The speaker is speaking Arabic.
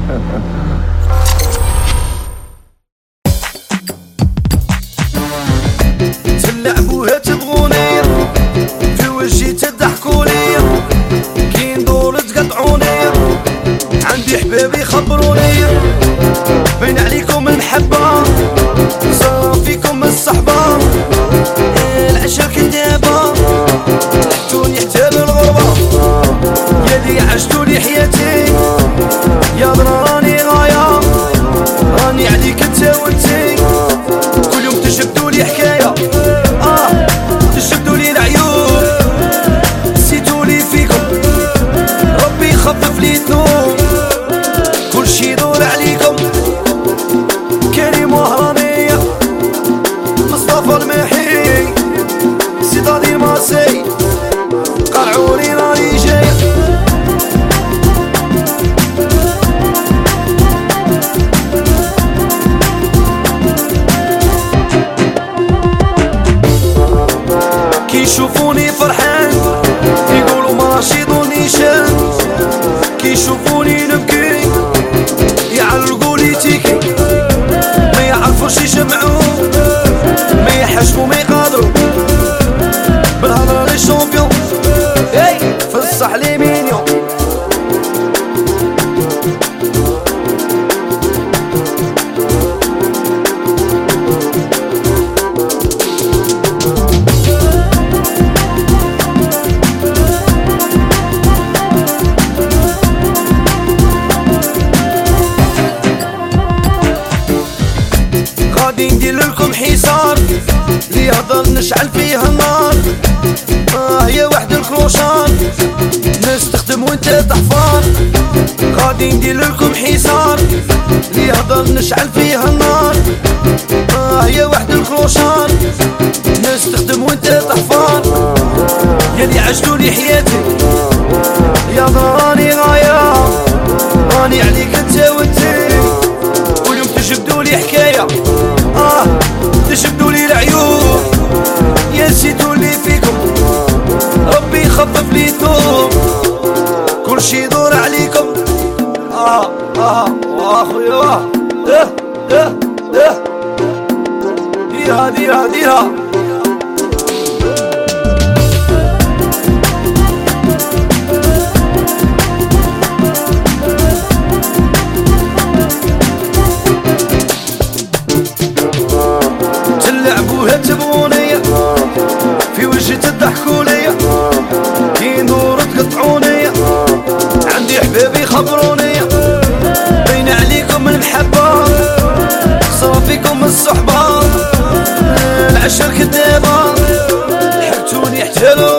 تلعبوها تبغوني في وجهي تضحكوني، كي ندور تقطعوني، عندي حبابي خبروني، بين عليكم المحبة صافيكم الصحبة، العشرة كدابة لحقتوني حتى للغربة، ياللي عشتولي حياتي يا راني غاية، راني عليك انت وانتي، كل يوم تجبدولي حكاية تجبدولي العيوب، نسيتولي فيكم ربي يخفف لي ذنوب، كلشي يدور عليكم كريم وهرانية مصطفى المحي سيدادي الماسي قرعوني راني جاي. كيشوفوني فرحان يقولوا ماشي نيشان، كيشوفوني نبكي يعلقولي تيكي، ما يعرفوش يجمعوا ما يحشموا ما يقادروا، بالهضره لي شامبيون في الصح لي مينيون. غادي ندير لكم حصار اللي يهضر نشعل فيه النار، هي واحد الكلوشار ناس تخدم وانت تحفار، غادي ندير لكم حصار اللي يهضر نشعل فيه النار، هي واحد الكلوشار ناس تخدم وانت تحفار، ياللي عشتولي حياتي يا راني غاية، راني عليك انت وانتي، كل يوم تجبدولي حكاية تجبدولي العيوب، يا نسيتولي فيكم ربي يخفف لي ذنوب، كلشي يدور عليكم واخويا ديرها ديرها ديرها. تلعبوها تبغوني في وجهي تضحكوني، كي ندور تقطعوني، عندي حبابي خبروني، بين عليكم المحبة صافيكم الصحبة، العشر كدابة لحقتوني حتى